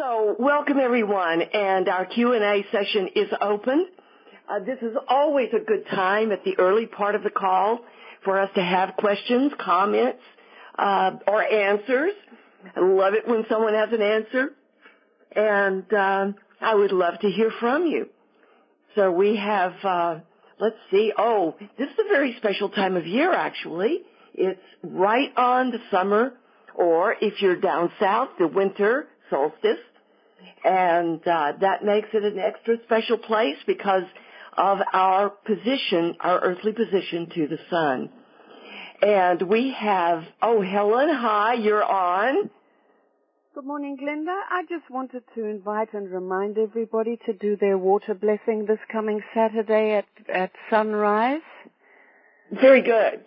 So welcome everyone, and our Q&A session is open. This is always a good time at the early part of the call for us to have questions, comments, or answers. I love it when someone has an answer, and I would love to hear from you. So we have, let's see, this is a very special time of year actually. It's right on the summer, or if you're down south, the winter solstice. And that makes it an extra special place because of our position, our earthly position to the sun. And we have, Helen, hi, you're on. Good morning, Glenda. I just wanted to invite and remind everybody to do their water blessing this coming Saturday at sunrise. Very good.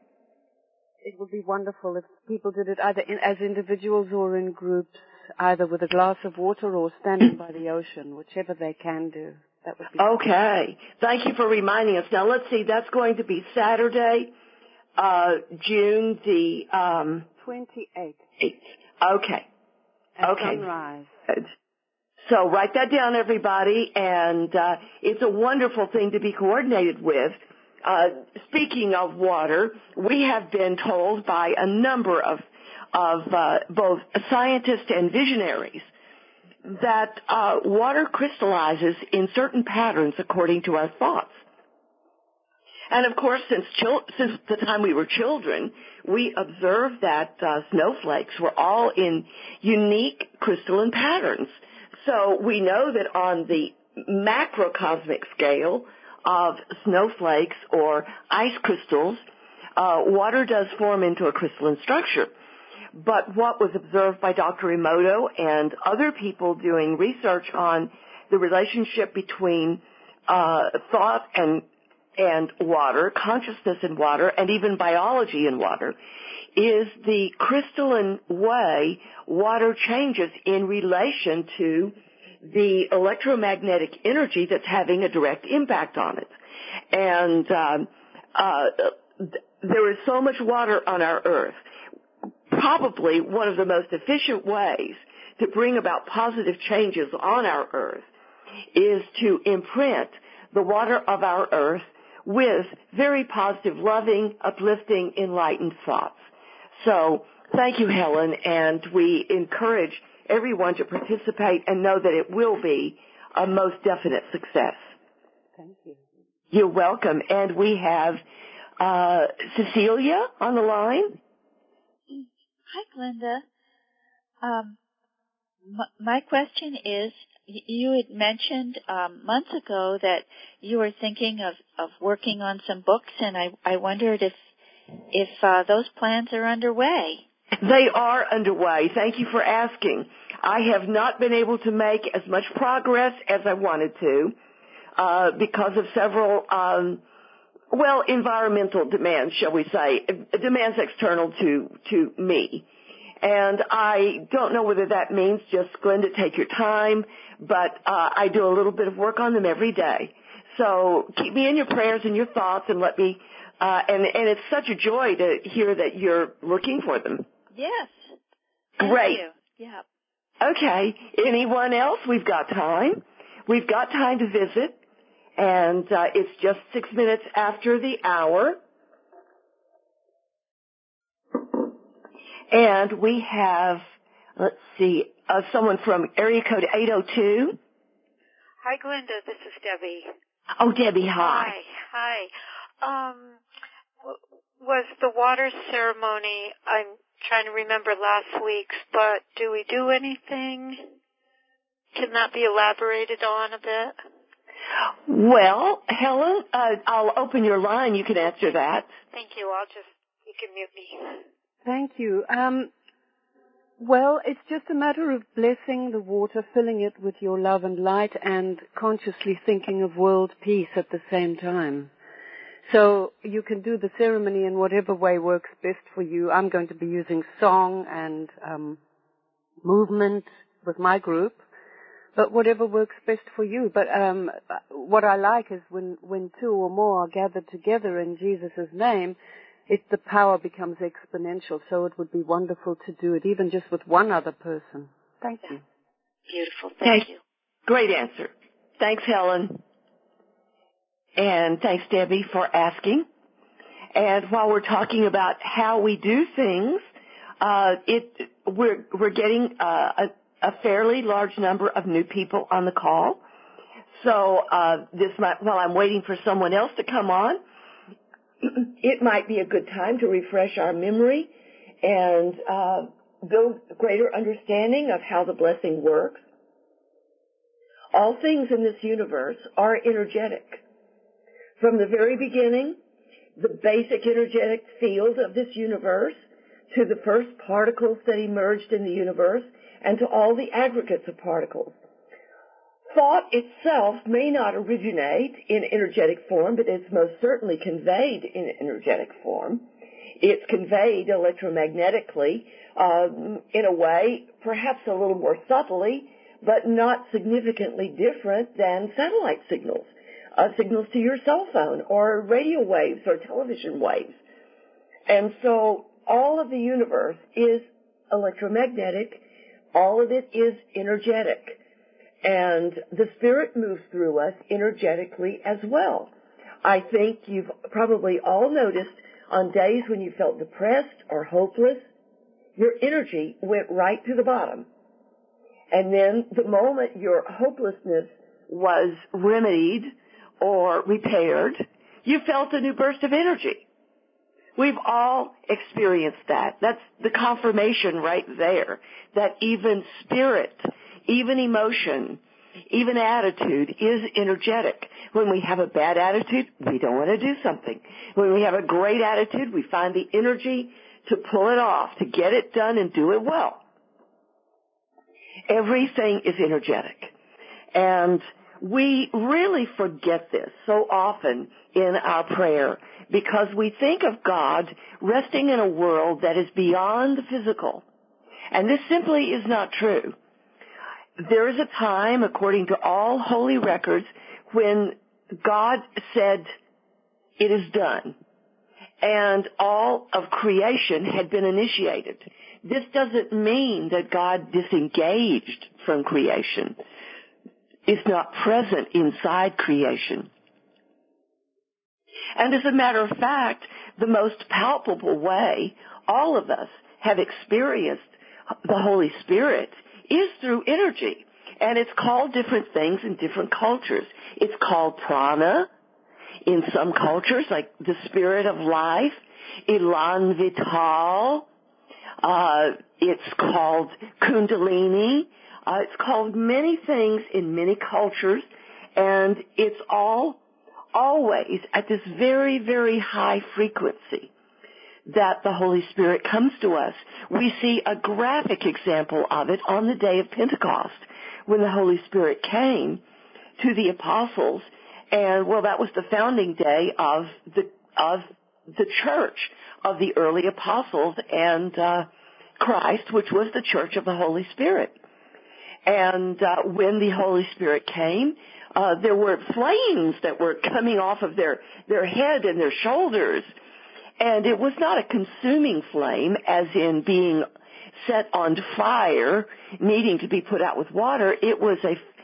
It would be wonderful if people did it either as individuals or in groups, either with a glass of water or standing by the ocean, whichever they can do. That would be okay. Thank you for reminding us. Now, let's see. That's going to be Saturday, June the 28th. 8th. Okay. At sunrise. So write that down, everybody, and it's a wonderful thing to be coordinated with. Speaking of water, we have been told by a number of both scientists and visionaries that water crystallizes in certain patterns according to our thoughts. And of course, since the time we were children, we observed that snowflakes were all in unique crystalline patterns. So we know that on the macrocosmic scale of snowflakes or ice crystals, water does form into a crystalline structure. But what was observed by Dr. Emoto and other people doing research on the relationship between thought and water, consciousness and water, and even biology in water, is the crystalline way water changes in relation to the electromagnetic energy that's having a direct impact on it. And there is so much water on our Earth. Probably one of the most efficient ways to bring about positive changes on our Earth is to imprint the water of our Earth with very positive, loving, uplifting, enlightened thoughts. So thank you, Helen, and we encourage everyone to participate and know that it will be a most definite success. Thank you. You're welcome. And we have Cecilia on the line. Hi, Glenda. My question is, you had mentioned months ago that you were thinking of working on some books, and I wondered if those plans are underway. They are underway. Thank you for asking. I have not been able to make as much progress as I wanted to because of several, environmental demands, shall we say, demands external to me. And I don't know whether that means just, Glenda, take your time, but I do a little bit of work on them every day. So keep me in your prayers and your thoughts and let me, and it's such a joy to hear that you're looking for them. Yes. Great. Thank you. Yeah. Okay. Anyone else? We've got time. We've got time to visit, and it's just 6 minutes after the hour. And we have, let's see, someone from area code 802. Hi, Glenda. This is Debbie. Oh, Debbie, hi. Hi. Was the water ceremony, I'm trying to remember last week's, but do we do anything? Can that be elaborated on a bit? Well, Helen, I'll open your line. You can answer that. Thank you. You can mute me. Thank you. Well, it's just a matter of blessing the water, filling it with your love and light, and consciously thinking of world peace at the same time. So you can do the ceremony in whatever way works best for you. I'm going to be using song and movement with my group, but whatever works best for you. But what I like is when two or more are gathered together in Jesus' name, the power becomes exponential. So it would be wonderful to do it even just with one other person. Thank you. Thank you. Great answer. Thanks, Helen. And thanks, Debbie, for asking. And while we're talking about how we do things, we're getting a fairly large number of new people on the call. So while I'm waiting for someone else to come on, it might be a good time to refresh our memory and build a greater understanding of how the blessing works. All things in this universe are energetic. From the very beginning, the basic energetic field of this universe, to the first particles that emerged in the universe, and to all the aggregates of particles. Thought itself may not originate in energetic form, but it's most certainly conveyed in energetic form. It's conveyed electromagnetically in a way perhaps a little more subtly, but not significantly different than satellite signals, signals to your cell phone or radio waves or television waves. And so all of the universe is electromagnetic. All of it is energetic. And the Spirit moves through us energetically as well. I think you've probably all noticed on days when you felt depressed or hopeless, your energy went right to the bottom. And then the moment your hopelessness was remedied or repaired, you felt a new burst of energy. We've all experienced that. That's the confirmation right there, that even spirit, even emotion, even attitude is energetic. When we have a bad attitude, we don't want to do something. When we have a great attitude, we find the energy to pull it off, to get it done and do it well. Everything is energetic. And we really forget this so often in our prayer because we think of God resting in a world that is beyond the physical. And this simply is not true. There is a time, according to all holy records, when God said, "It is done," and all of creation had been initiated. This doesn't mean that God disengaged from creation. It's not present inside creation. And as a matter of fact, the most palpable way all of us have experienced the Holy Spirit is through energy. And it's called different things in different cultures. It's called prana in some cultures, like the spirit of life, elan vital. It's called kundalini. It's called many things in many cultures, and it's all always at this very, very high frequency that the Holy Spirit comes to us. We see a graphic example of it on the day of Pentecost when the Holy Spirit came to the apostles, and that was the founding day of the church of the early apostles and Christ, which was the church of the Holy Spirit. And when the Holy Spirit came, there were flames that were coming off of their head and their shoulders. And it was not a consuming flame, as in being set on fire, needing to be put out with water. It was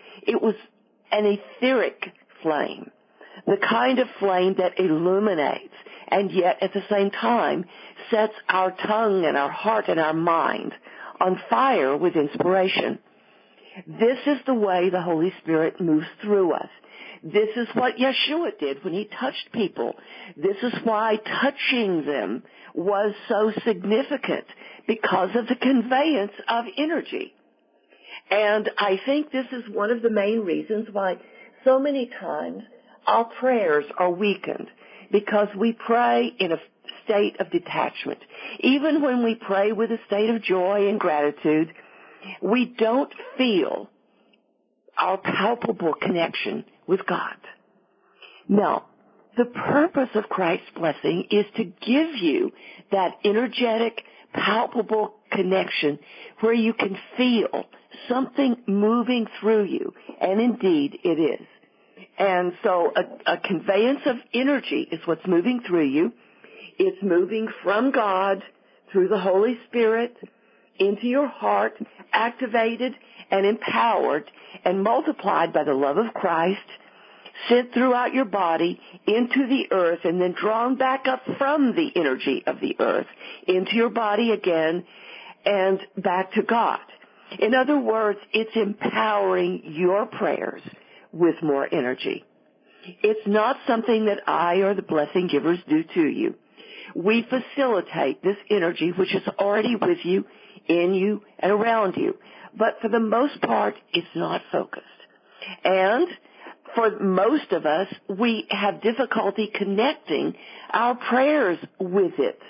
an etheric flame, the kind of flame that illuminates and yet at the same time sets our tongue and our heart and our mind on fire with inspiration. This is the way the Holy Spirit moves through us. This is what Yeshua did when he touched people. This is why touching them was so significant, because of the conveyance of energy. And I think this is one of the main reasons why so many times our prayers are weakened, because we pray in a state of detachment. Even when we pray with a state of joy and gratitude, we don't feel our palpable connection with God. Now, the purpose of Christ's blessing is to give you that energetic, palpable connection where you can feel something moving through you, and indeed it is. And so a conveyance of energy is what's moving through you. It's moving from God through the Holy Spirit into your heart, activated and empowered and multiplied by the love of Christ, sent throughout your body into the earth, and then drawn back up from the energy of the earth into your body again and back to God. In other words, it's empowering your prayers with more energy. It's not something that I or the blessing givers do to you. We facilitate this energy which is already with you, in you, and around you. But for the most part, it's not focused. And for most of us, we have difficulty connecting our prayers with it.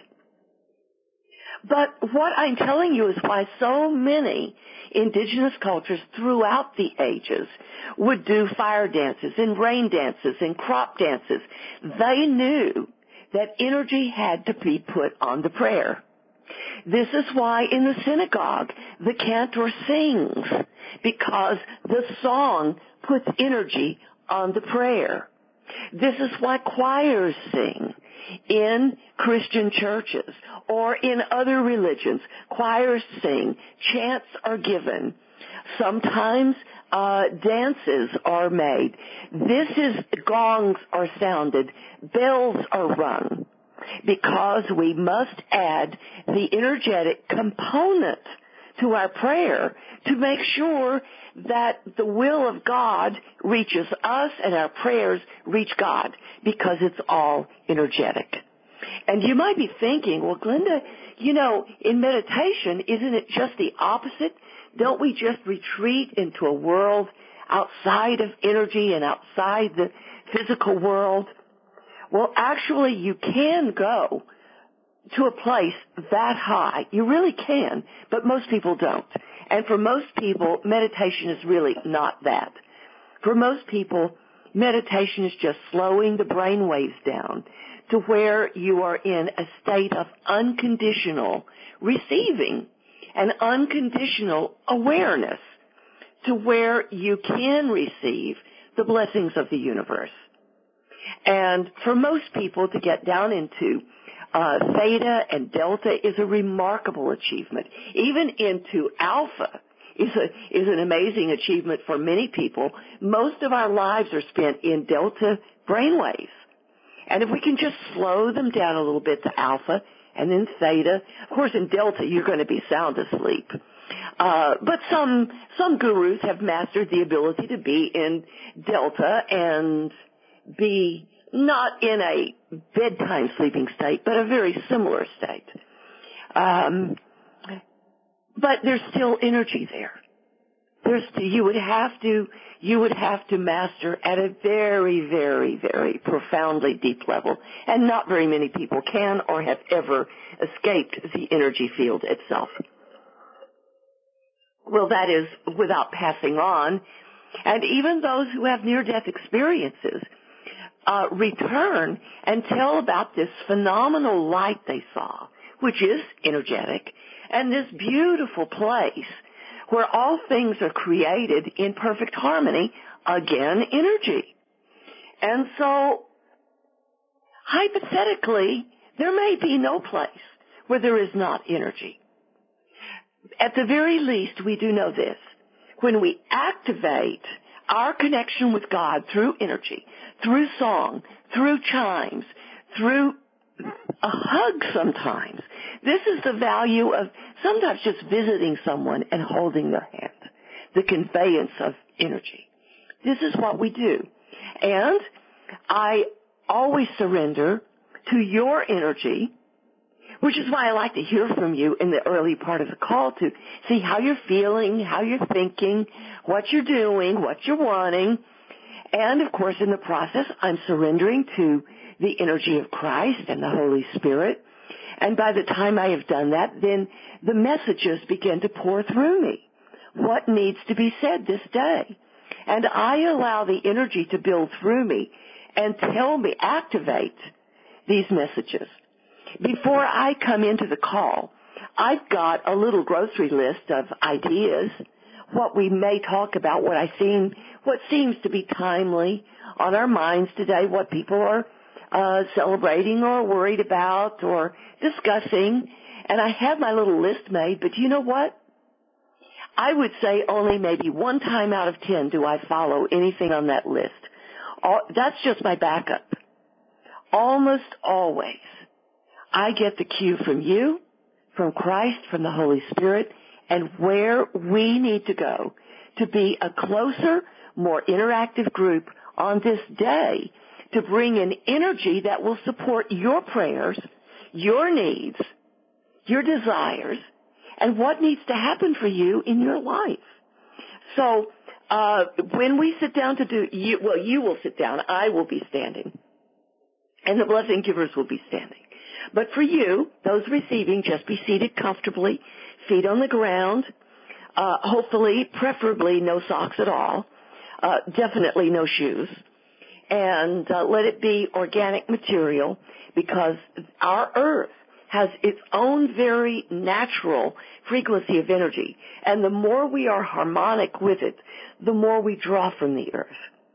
But what I'm telling you is why so many indigenous cultures throughout the ages would do fire dances and rain dances and crop dances. They knew that energy had to be put on the prayer. This is why in the synagogue the cantor sings, because the song puts energy on the prayer. This is why choirs sing in Christian churches or in other religions. Choirs sing, chants are given. Sometimes dances are made. Gongs are sounded, bells are rung, because we must add the energetic component to our prayer to make sure that the will of God reaches us and our prayers reach God, because it's all energetic. And you might be thinking, well, Glenda, in meditation, isn't it just the opposite? Don't we just retreat into a world outside of energy and outside the physical world? Well, actually, you can go to a place that high. You really can, but most people don't. And for most people, meditation is really not that. For most people, meditation is just slowing the brain waves down to where you are in a state of unconditional receiving and unconditional awareness, to where you can receive the blessings of the universe. And for most people to get down into theta and delta is a remarkable achievement. Even into alpha is an amazing achievement for many people. Most of our lives are spent in delta brainwaves. And if we can just slow them down a little bit to alpha and then theta, of course in delta you're going to be sound asleep. But some gurus have mastered the ability to be in delta and be not in a bedtime sleeping state, but a very similar state. But there's still energy there. You would have to master at a very, very, very profoundly deep level, and not very many people can or have ever escaped the energy field itself. Well, that is without passing on. And even those who have near-death experiences return and tell about this phenomenal light they saw, which is energetic, and this beautiful place where all things are created in perfect harmony, again, energy. And so, hypothetically, there may be no place where there is not energy. At the very least, we do know this. When we activate our connection with God through energy, through song, through chimes, through a hug sometimes. This is the value of sometimes just visiting someone and holding their hand, the conveyance of energy. This is what we do. And I always surrender to your energy, which is why I like to hear from you in the early part of the call to see how you're feeling, how you're thinking, what you're doing, what you're wanting. And, of course, in the process, I'm surrendering to the energy of Christ and the Holy Spirit. And by the time I have done that, then the messages begin to pour through me. What needs to be said this day? And I allow the energy to build through me and activate these messages. Before I come into the call, I've got a little grocery list of ideas, what we may talk about, what seems to be timely on our minds today, what people are celebrating or worried about or discussing. And I had my little list made, but you know what? I would say only maybe 1 time out of 10 do I follow anything on that list. That's just my backup. Almost always, I get the cue from you, from Christ, from the Holy Spirit, and where we need to go to be a closer, more interactive group on this day to bring in energy that will support your prayers, your needs, your desires, and what needs to happen for you in your life. So when we sit down to do, you will sit down, I will be standing, and the blessing givers will be standing. But for you, those receiving, just be seated comfortably, feet on the ground, hopefully, preferably no socks at all, definitely no shoes, and let it be organic material, because our earth has its own very natural frequency of energy, and the more we are harmonic with it, the more we draw from the earth.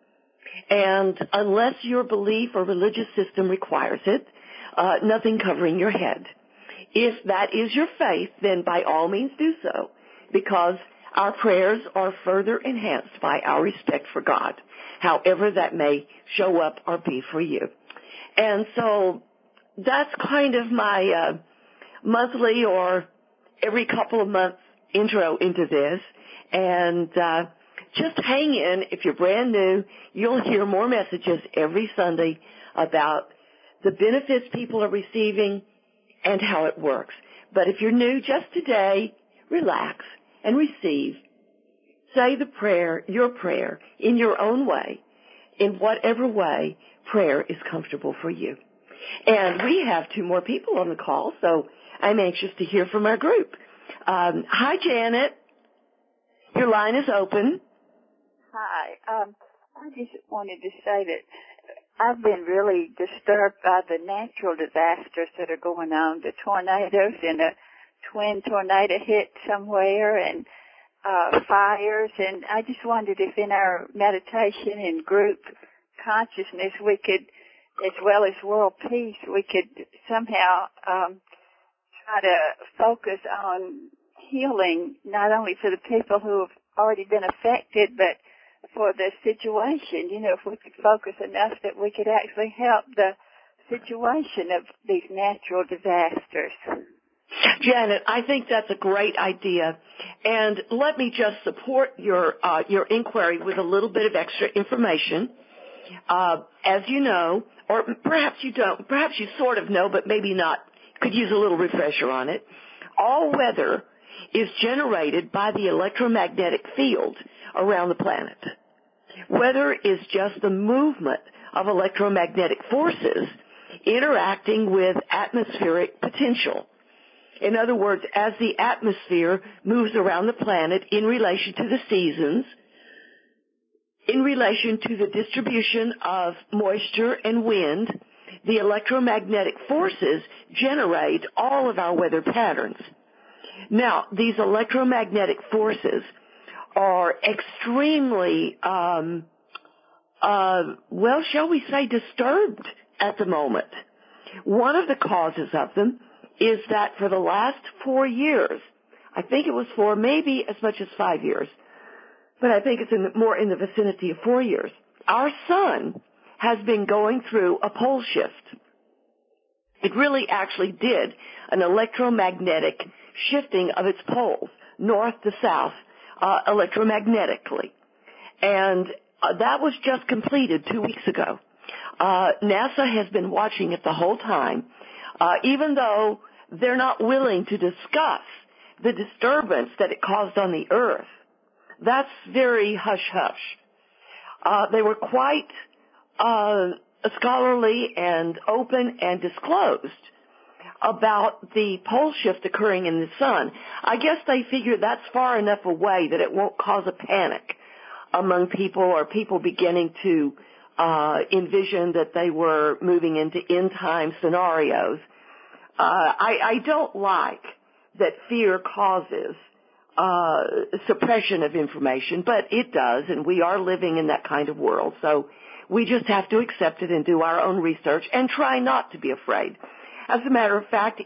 And unless your belief or religious system requires it, nothing covering your head. If that is your faith, then by all means do so, because our prayers are further enhanced by our respect for God, however that may show up or be for you. And so that's kind of my monthly or every couple of months intro into this. And just hang in. If you're brand new, you'll hear more messages every Sunday about the benefits people are receiving and how it works. But if you're new just today, relax and receive. Say the prayer, your prayer, in your own way, in whatever way prayer is comfortable for you. And we have 2 more people on the call, so I'm anxious to hear from our group. Hi, Janet. Your line is open. Hi. I just wanted to say that I've been really disturbed by the natural disasters that are going on, the tornadoes and a twin tornado hit somewhere and fires. And I just wondered if in our meditation and group consciousness we could, as well as world peace, we could somehow try to focus on healing, not only for the people who have already been affected, but for the situation. You know, if we could focus enough that we could actually help the situation of these natural disasters. Janet, I think that's a great idea. And let me just support your inquiry with a little bit of extra information. As you know, or perhaps you don't, perhaps you sort of know, but maybe not, could use a little refresher on it. All weather is generated by the electromagnetic field around the planet. Weather is just the movement of electromagnetic forces interacting with atmospheric potential. In other words, as the atmosphere moves around the planet in relation to the seasons, in relation to the distribution of moisture and wind, the electromagnetic forces generate all of our weather patterns. Now, these electromagnetic forces are extremely, shall we say, disturbed at the moment. One of the causes of them is that for the last 4 years, I think it was 4, maybe as much as 5 years, but I think it's more in the vicinity of 4 years, our sun has been going through a pole shift. It really actually did an electromagnetic shifting of its poles, north to south, electromagnetically. And that was just completed 2 weeks ago. NASA has been watching it the whole time, even though they're not willing to discuss the disturbance that it caused on the Earth. That's very hush-hush. They were quite scholarly and open and disclosed about the pole shift occurring in the sun. I guess they figure that's far enough away that it won't cause a panic among people or people beginning to envision that they were moving into end-time scenarios. I don't like that fear causes suppression of information, but it does, and we are living in that kind of world. So we just have to accept it and do our own research and try not to be afraid. As a matter of fact,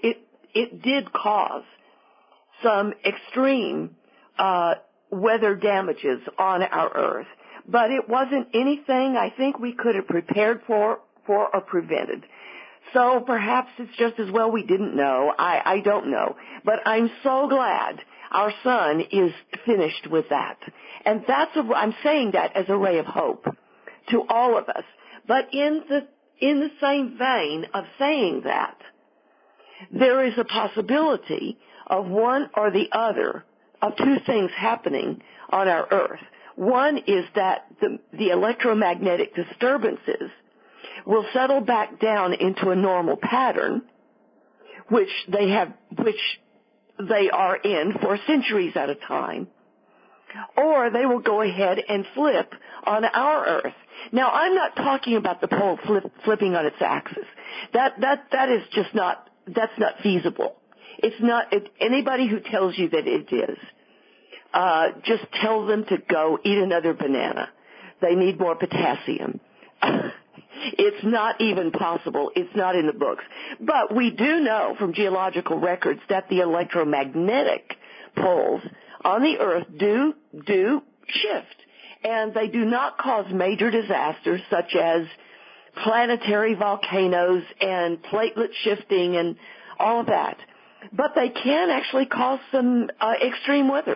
it did cause some extreme weather damages on our Earth. But it wasn't anything I think we could have prepared for or prevented. So perhaps it's just as well we didn't know. I don't know. But I'm so glad our sun is finished with that. And I'm saying that as a ray of hope to all of us. But in the same vein of saying that, there is a possibility of one or the other of two things happening on our Earth. One is that the electromagnetic disturbances will settle back down into a normal pattern, which they are in for centuries at a time, or they will go ahead and flip on our Earth. Now, I'm not talking about the pole flipping on its axis. That is just not, that's not feasible. It's not, anybody who tells you that it is, just tell them to go eat another banana. They need more potassium. It's not even possible. It's not in the books. But we do know from geological records that the electromagnetic poles on the Earth do shift. And they do not cause major disasters such as planetary volcanoes and platelet shifting and all of that. But they can actually cause some extreme weather.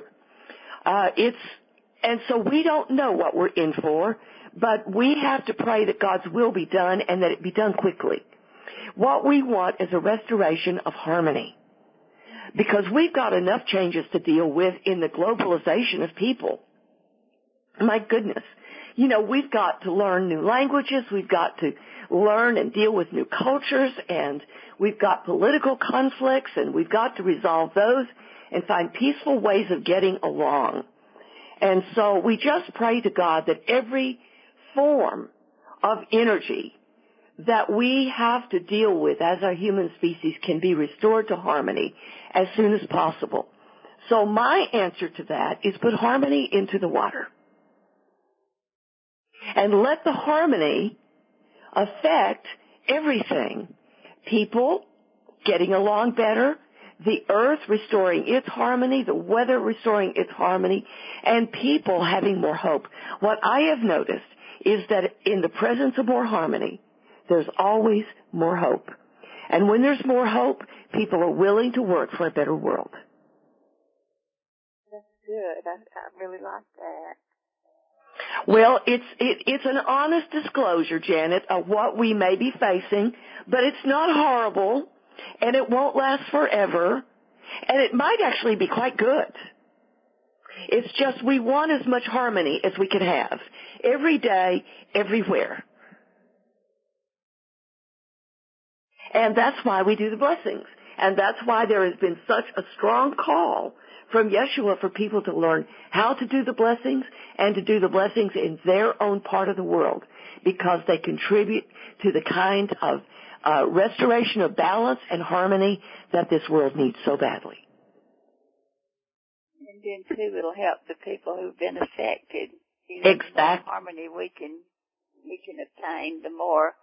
And so we don't know what we're in for, but we have to pray that God's will be done and that it be done quickly. What we want is a restoration of harmony, because we've got enough changes to deal with in the globalization of people. My goodness. You know, we've got to learn new languages, we've got to learn and deal with new cultures, and we've got political conflicts, and we've got to resolve those and find peaceful ways of getting along. And so we just pray to God that every form of energy that we have to deal with as a human species can be restored to harmony as soon as possible. So my answer to that is put harmony into the water. And let the harmony affect everything. People getting along better, the earth restoring its harmony, the weather restoring its harmony, and people having more hope. What I have noticed is that in the presence of more harmony, there's always more hope. And when there's more hope, people are willing to work for a better world. That's good. I really like that. Well, it's an honest disclosure, Janet, of what we may be facing, but it's not horrible, and it won't last forever, and it might actually be quite good. It's just we want as much harmony as we can have, every day, everywhere. And that's why we do the blessings, and that's why there has been such a strong call from Yeshua for people to learn how to do the blessings and to do the blessings in their own part of the world, because they contribute to the kind of restoration of balance and harmony that this world needs so badly. And then too, it'll help the people who've been affected. You know, Exactly. The more harmony we can obtain, the more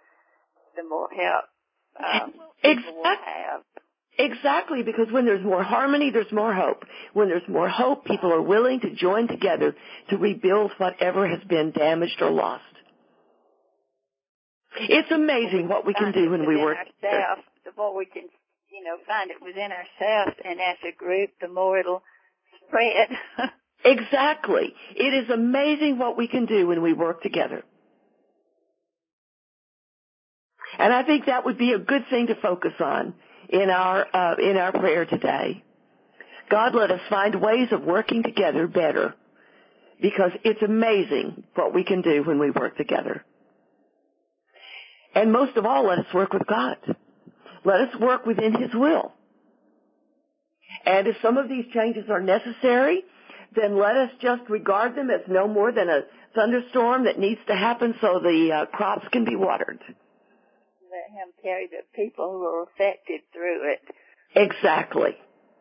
help people will have. Exactly, because when there's more harmony, there's more hope. When there's more hope, people are willing to join together to rebuild whatever has been damaged or lost. It's amazing what we can do when we work together. The more we can, find it within ourselves and as a group, the more it'll spread. Exactly. It is amazing what we can do when we work together. And I think that would be a good thing to focus on in our prayer today. God, let us find ways of working together better, because it's amazing what we can do when we work together. And most of all, let us work with God. Let us work within His will. And if some of these changes are necessary, then let us just regard them as no more than a thunderstorm that needs to happen so the crops can be watered. Let Him carry the people who are affected through it. Exactly.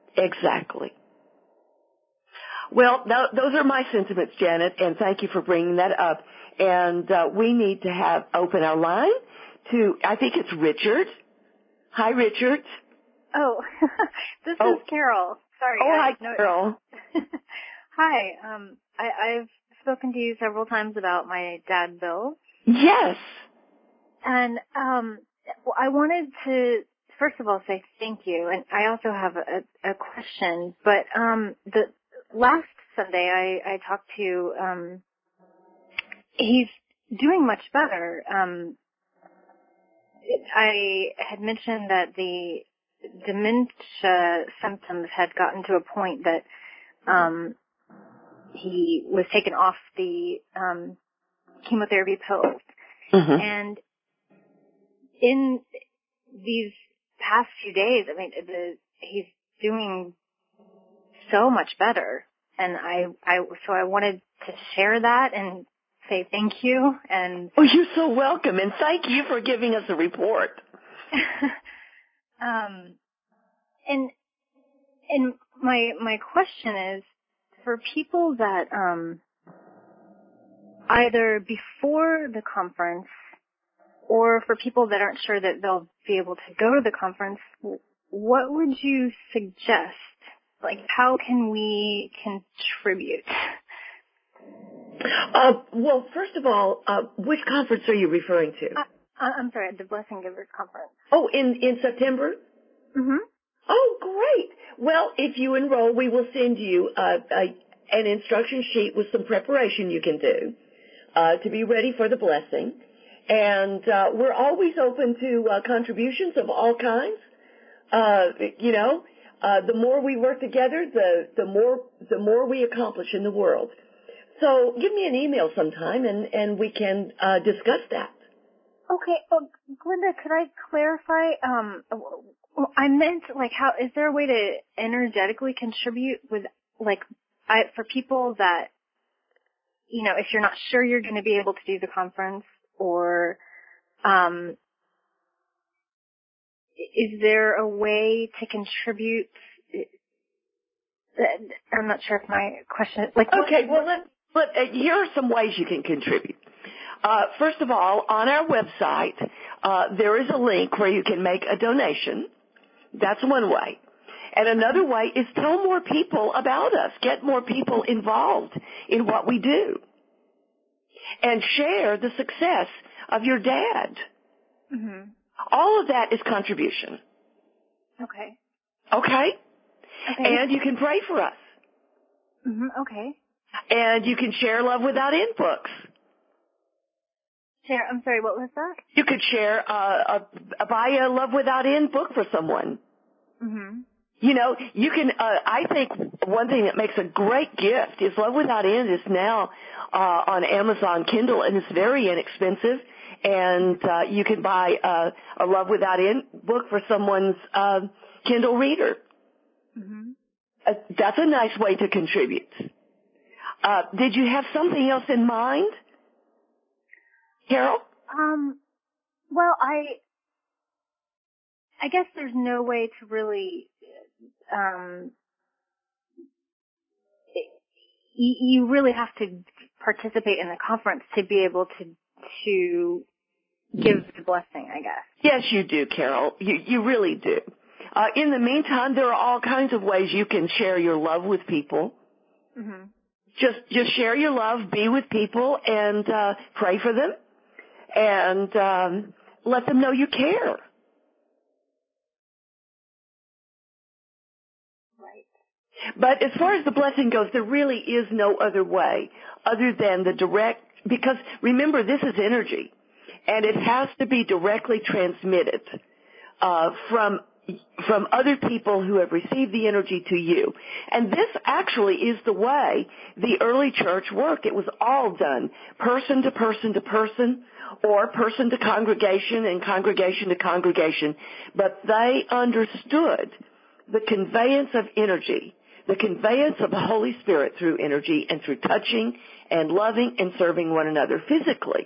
Well, those are my sentiments, Janet, and thank you for bringing that up. And we need to open our line to, I think it's Richard. Hi, Richard. Oh, this is Carol. Sorry. Oh, hi, Carol. Hi. I've spoken to you several times about my dad, Bill. Yes. And I wanted to, first of all, say thank you. And I also have a question. But the last Sunday I talked to, he's doing much better. I had mentioned that the dementia symptoms had gotten to a point that he was taken off the chemotherapy pills. Mm-hmm. And in these past few days, I mean, he's doing so much better. And so I wanted to share that and say thank you. And oh, you're so welcome, and thank you for giving us a report. And my question is, for people that either before the conference or for people that aren't sure that they'll be able to go to the conference, what would you suggest? Like, how can we contribute? Well, first of all, which conference are you referring to? I'm sorry, the Blessing Givers Conference. Oh, in September? Mm-hmm. Oh, great. Well, if you enroll, we will send you an instruction sheet with some preparation you can do to be ready for the blessing. And we're always open to contributions of all kinds. The more we work together, the more we accomplish in the world. So give me an email sometime, and we can discuss that. Okay. Glenda, could I clarify? I meant, like, how is there a way to energetically contribute with, like, for people that, you know, if you're not sure you're going to be able to do the conference, or is there a way to contribute? I'm not sure if my question, like, okay. Well, here are some ways you can contribute. First of all, on our website, there is a link where you can make a donation. That's one way. And another way is tell more people about us. Get more people involved in what we do. And share the success of your dad. Mm-hmm. All of that is contribution. Okay. Okay? And you can pray for us. Mm-hmm. Okay. And you can share Love Without End books. Share, I'm sorry, what was that? You could share, buy a Love Without End book for someone. Mm-hmm. You know, you can, I think one thing that makes a great gift is Love Without End is now, on Amazon Kindle, and it's very inexpensive. And, you can buy, a Love Without End book for someone's, Kindle reader. Mm-hmm. That's a nice way to contribute. Did you have something else in mind, Carol? Well, I guess there's no way to really, you really have to participate in the conference to be able to give the blessing, I guess. Yes, you do, Carol. You really do. In the meantime, there are all kinds of ways you can share your love with people. Mm-hmm. Just share your love, be with people, and pray for them, and let them know you care. Right. But as far as the blessing goes, there really is no other way other than the direct, because remember, this is energy, and it has to be directly transmitted from other people who have received the energy to you. And this actually is the way the early church worked. It was all done person to person to person, or person to congregation and congregation to congregation. But they understood the conveyance of energy, the conveyance of the Holy Spirit through energy and through touching and loving and serving one another physically.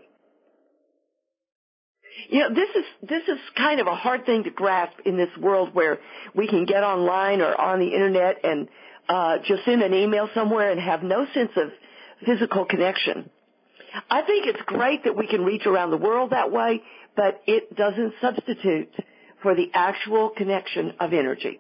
You know, this is kind of a hard thing to grasp in this world where we can get online or on the internet and just send an email somewhere and have no sense of physical connection. I think it's great that we can reach around the world that way, but it doesn't substitute for the actual connection of energy.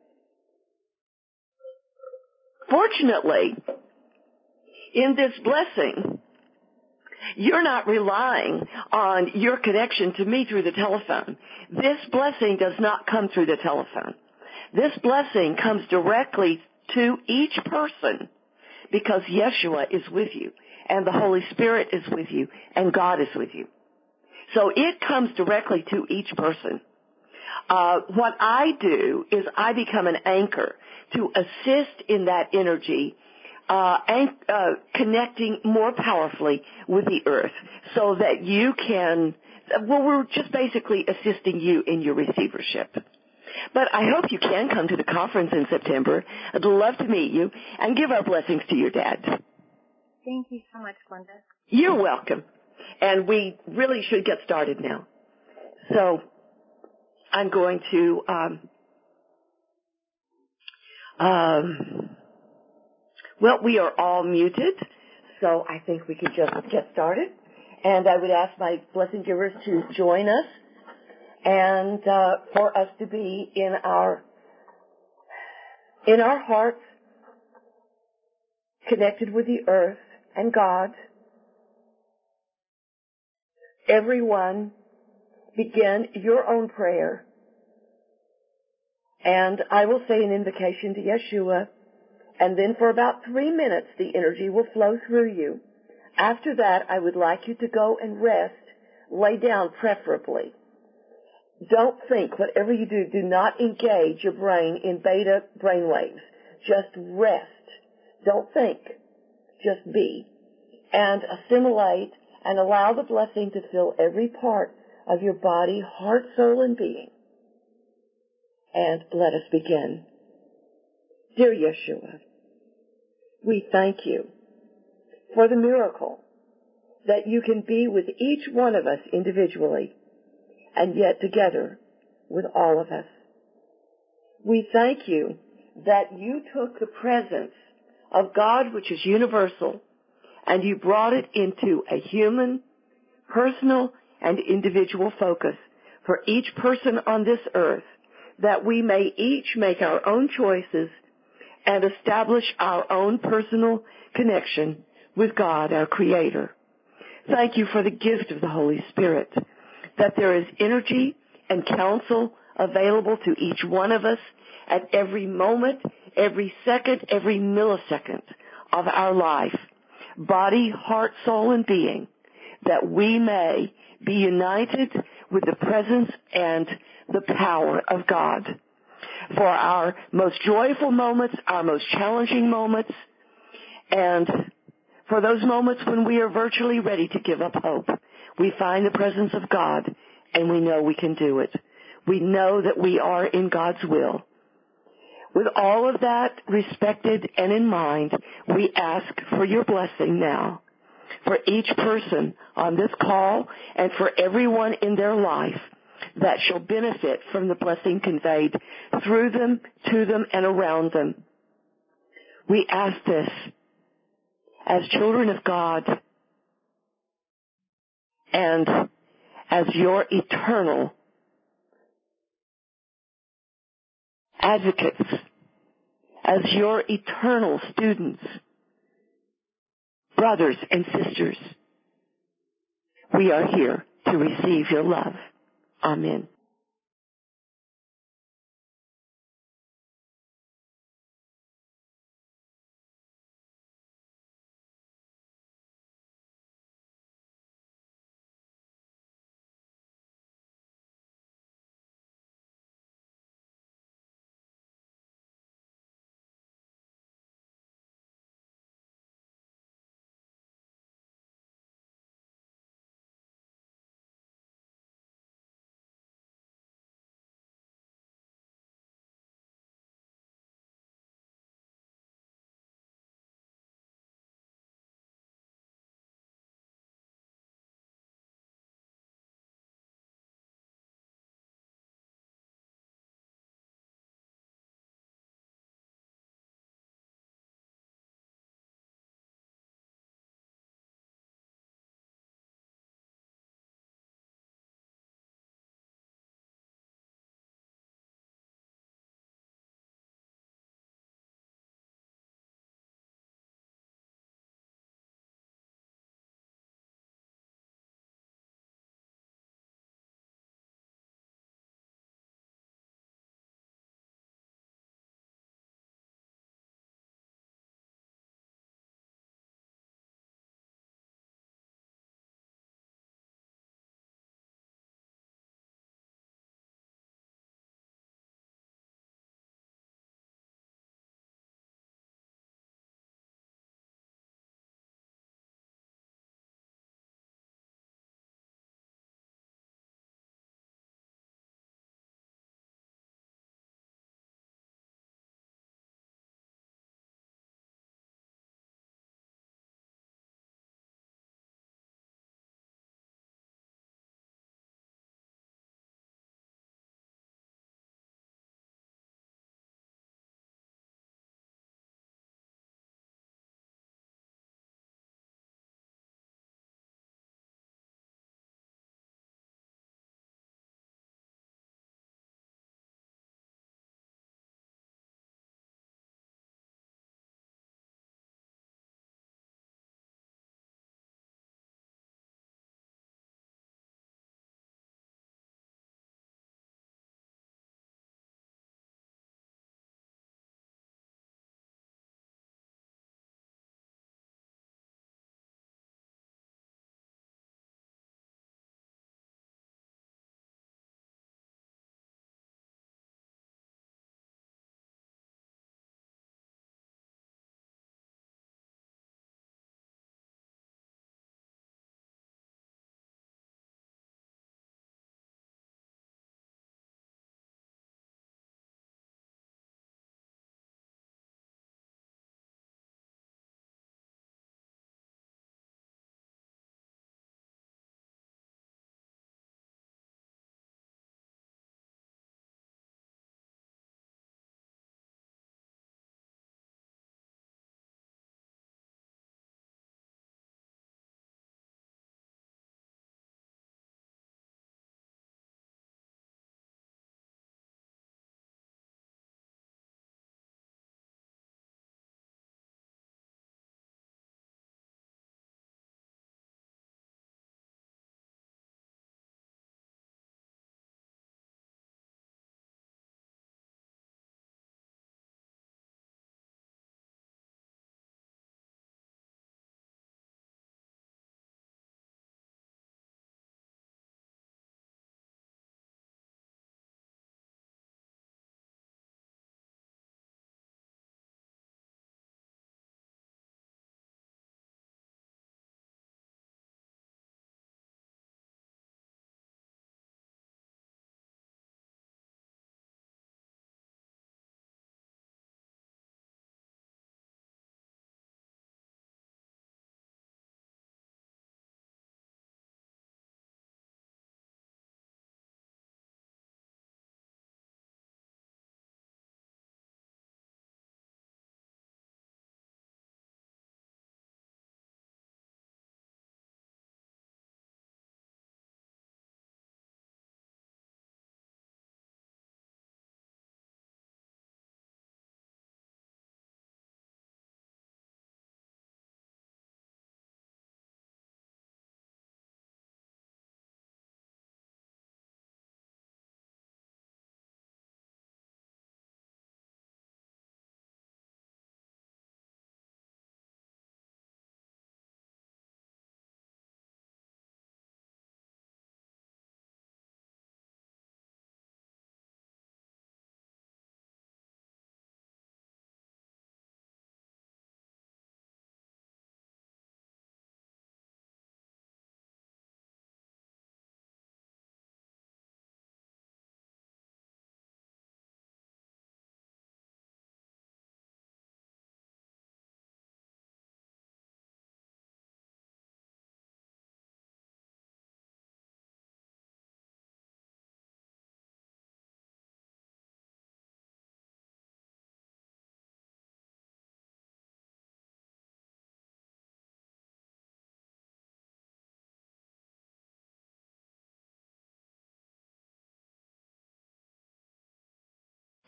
Fortunately, in this blessing, you're not relying on your connection to me through the telephone. This blessing does not come through the telephone. This blessing comes directly to each person because Yeshua is with you, and the Holy Spirit is with you, and God is with you. So it comes directly to each person. What I do is I become an anchor to assist in that energy, connecting more powerfully with the earth so that you can, well, we're just basically assisting you in your receivership. But I hope you can come to the conference in September. I'd love to meet you and give our blessings to your dad. Thank you so much, Glenda. You're welcome. And we really should get started now. So I'm going to, well, we are all muted, so I think we could just get started. And I would ask my blessing givers to join us and for us to be in our hearts connected with the earth and God. Everyone begin your own prayer, and I will say an invocation to Yeshua, and then for about 3 minutes the energy will flow through you. After that, I would like you to go and rest, lay down preferably. Don't think. Whatever you do, do not engage your brain in beta brainwaves. Just rest. Don't think. Just be. And assimilate and allow the blessing to fill every part of your body, heart, soul, and being. And let us begin. Dear Yeshua, we thank you for the miracle that you can be with each one of us individually and yet together with all of us. We thank you that you took the presence of God, which is universal, and you brought it into a human, personal, and individual focus for each person on this earth, that we may each make our own choices and establish our own personal connection with God, our Creator. Thank you for the gift of the Holy Spirit, that there is energy and counsel available to each one of us at every moment, every second, every millisecond of our life, body, heart, soul, and being, that we may be united with the presence and the power of God. For our most joyful moments, our most challenging moments, and for those moments when we are virtually ready to give up hope, we find the presence of God, and we know we can do it. We know that we are in God's will. With all of that respected and in mind, we ask for your blessing now for each person on this call and for everyone in their life that shall benefit from the blessing conveyed through them, to them, and around them. We ask this as children of God and as your eternal advocates, as your eternal students, brothers and sisters. We are here to receive your love. Amen.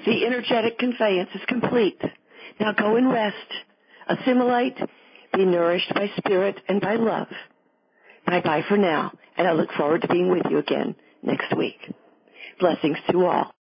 The energetic conveyance is complete. Now go and rest. Assimilate. Be nourished by spirit and by love. Bye-bye for now, and I look forward to being with you again next week. Blessings to all.